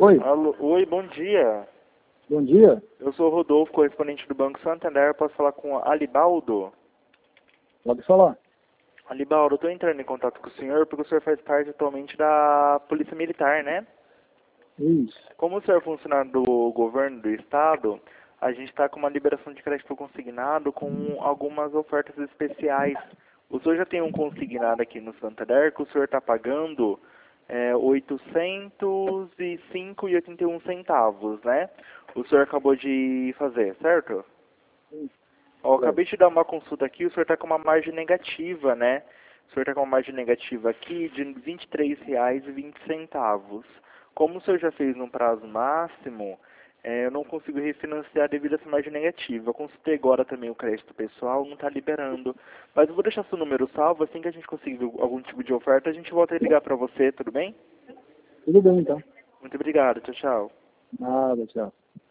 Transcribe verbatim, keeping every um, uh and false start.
Oi, Alô, oi, bom dia. bom dia. Eu sou o Rodolfo, correspondente do Banco Santander. Posso falar com o Alibaldo? Pode falar. Alibaldo, eu estou entrando em contato com o senhor porque o senhor faz parte atualmente da Polícia Militar, né? Isso. Como o senhor é funcionário do governo do estado, a gente está com uma liberação de crédito consignado com algumas ofertas especiais. O senhor já tem um consignado aqui no Santander que o senhor está pagando é, oitocentos e cinco reais e oitenta e um centavos, né? O senhor acabou de fazer, certo? Sim. Ó, eu acabei de dar uma consulta aqui, o senhor está com uma margem negativa, né? O senhor está com uma margem negativa aqui de vinte e três reais e vinte centavos. Como o senhor já fez num prazo máximo, é, eu não consigo refinanciar devido a essa margem negativa. Eu consultei agora também o crédito pessoal, não está liberando. Mas eu vou deixar seu número salvo, assim que a gente conseguir algum tipo de oferta, a gente volta a ligar para você, tudo bem? Tudo bem, então. Muito obrigado, tchau, tchau. Nada, tchau.